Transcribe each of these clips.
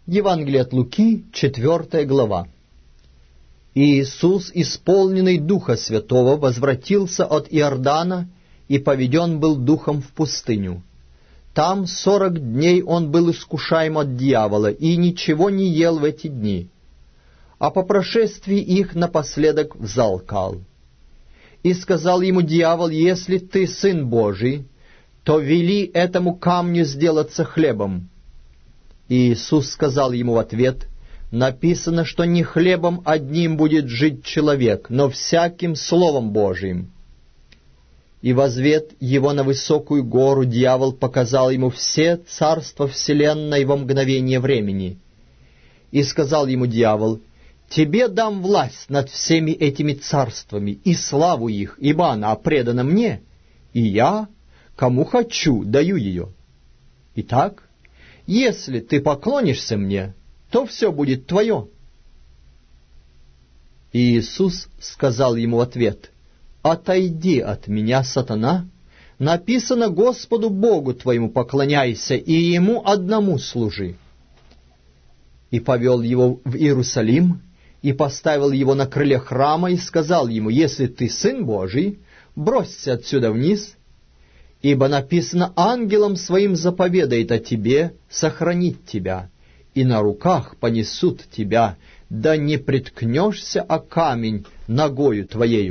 Евангелие от Луки, 4 глава. И Иисус, исполненный Духа Святого, возвратился от Иордана и поведен был Духом в пустыню. Там 40 дней он был искушаем от дьявола, и ничего не ел в эти дни. А по прошествии их напоследок взалкал. И сказал ему дьявол: «Если ты Сын Божий, то вели этому камню сделаться хлебом». И Иисус сказал ему в ответ: «Написано, что не хлебом одним будет жить человек, но всяким Словом Божиим». И возвед его на высокую гору, дьявол показал ему все царства вселенной во мгновение времени. И сказал ему дьявол: «Тебе дам власть над всеми этими царствами и славу их, ибо она предана мне, и я, кому хочу, даю ее. Итак, если ты поклонишься мне, то все будет твое». И Иисус сказал ему в ответ: «Отойди от меня, сатана, написано: Господу Богу твоему поклоняйся, и Ему одному служи». И повел его в Иерусалим, и поставил его на крыле храма, и сказал ему: «Если ты Сын Божий, бросься отсюда вниз, ибо написано: ангелом своим заповедает о тебе сохранить тебя, и на руках понесут тебя, да не приткнешься о камень ногою твоею».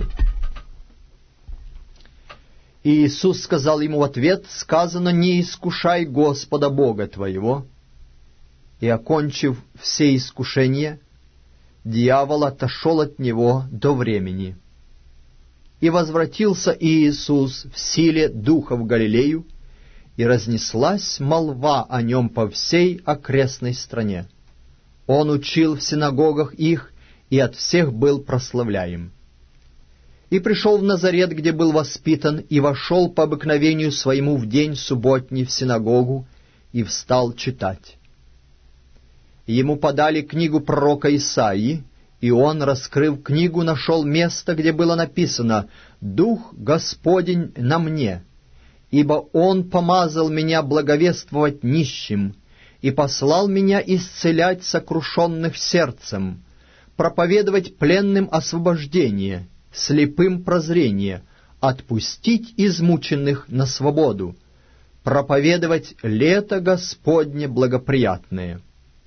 И Иисус сказал ему в ответ: «Сказано: не искушай Господа Бога твоего». И, окончив все искушения, дьявол отошел от него до времени. И возвратился Иисус в силе Духа в Галилею, и разнеслась молва о нем по всей окрестной стране. Он учил в синагогах их, и от всех был прославляем. И пришел в Назарет, где был воспитан, и вошел по обыкновению своему в день субботний в синагогу, и встал читать. Ему подали книгу пророка Исаии, и он, раскрыв книгу, нашел место, где было написано: «Дух Господень на мне, ибо Он помазал меня благовествовать нищим, и послал меня исцелять сокрушенных сердцем, проповедовать пленным освобождение, слепым прозрение, отпустить измученных на свободу, проповедовать лето Господне благоприятное».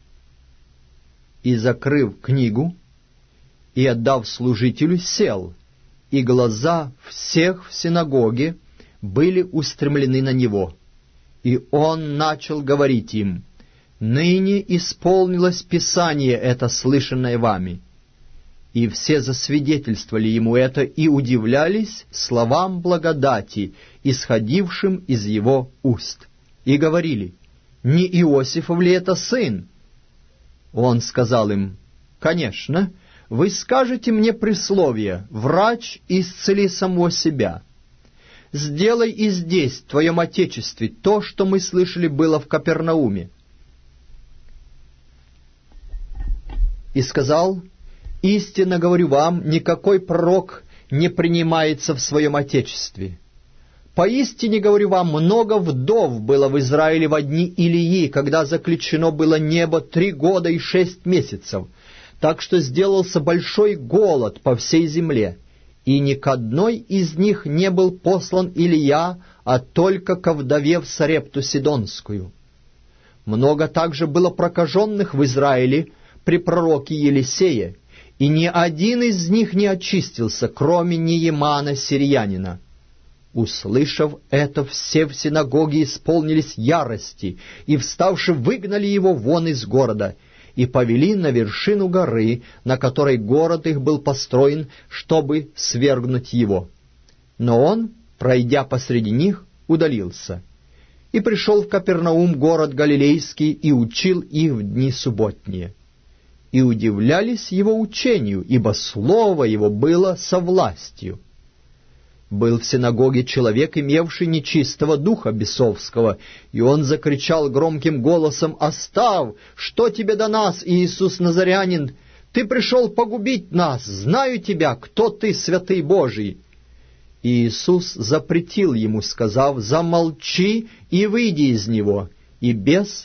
И, закрыв книгу и отдав служителю, сел, и глаза всех в синагоге были устремлены на него. И он начал говорить им: «Ныне исполнилось Писание это, слышанное вами». И все засвидетельствовали ему это и удивлялись словам благодати, исходившим из его уст, и говорили: «Не Иосифов ли это сын?» Он сказал им: «Конечно, вы скажете мне присловие: врач, исцели самого себя. Сделай и здесь, в твоем отечестве, то, что мы слышали было в Капернауме». И сказал: «Истинно говорю вам, никакой пророк не принимается в своем отечестве. Поистине говорю вам, много вдов было в Израиле во дни Илии, когда заключено было небо 3 года и 6 месяцев, так что сделался большой голод по всей земле, и ни к одной из них не был послан Илия, а только ко вдове в Сарепту Сидонскую. Много также было прокаженных в Израиле при пророке Елисее, и ни один из них не очистился, кроме Неемана сириянина». Услышав это, все в синагоге исполнились ярости, и, вставши, выгнали его вон из города, и повели на вершину горы, на которой город их был построен, чтобы свергнуть его. Но он, пройдя посреди них, удалился. И пришел в Капернаум, город Галилейский, и учил их в дни субботние. И удивлялись его учению, ибо слово его было со властью. Был в синагоге человек, имевший нечистого духа бесовского, и он закричал громким голосом: «Оставь! Что тебе до нас, Иисус Назарянин? Ты пришел погубить нас! Знаю тебя, кто ты, святый Божий!» И Иисус запретил ему, сказав: «Замолчи и выйди из него». И бес,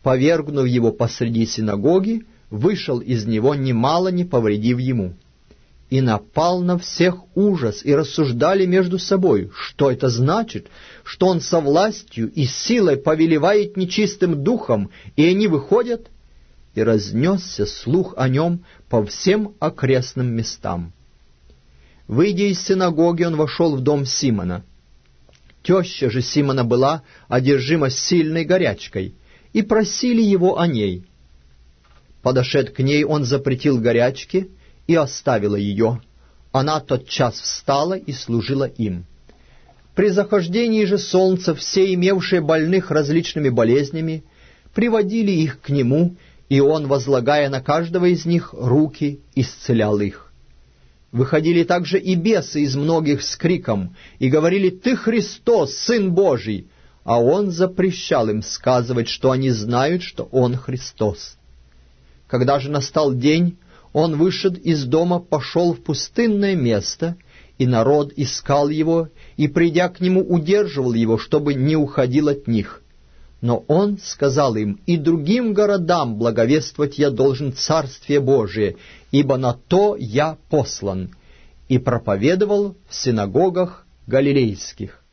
повергнув его посреди синагоги, вышел из него, немало не повредив ему. И напал на всех ужас, и рассуждали между собой, что это значит, что он со властью и силой повелевает нечистым духом, и они выходят, и разнесся слух о нем по всем окрестным местам. Выйдя из синагоги, он вошел в дом Симона. Теща же Симона была одержима сильной горячкой, и просили его о ней. Подошед к ней, он запретил горячке и оставила ее. Она тотчас встала и служила им. При захождении же солнца все, имевшие больных различными болезнями, приводили их к нему, и он, возлагая на каждого из них руки, исцелял их. Выходили также и бесы из многих с криком, и говорили: «Ты Христос, Сын Божий!» А он запрещал им сказывать, что они знают, что он Христос. Когда же настал день, он, вышед из дома, пошел в пустынное место, и народ искал его, и, придя к нему, удерживал его, чтобы не уходил от них. Но он сказал им: «И другим городам благовествовать я должен Царствие Божие, ибо на то я послан». И проповедовал в синагогах галилейских.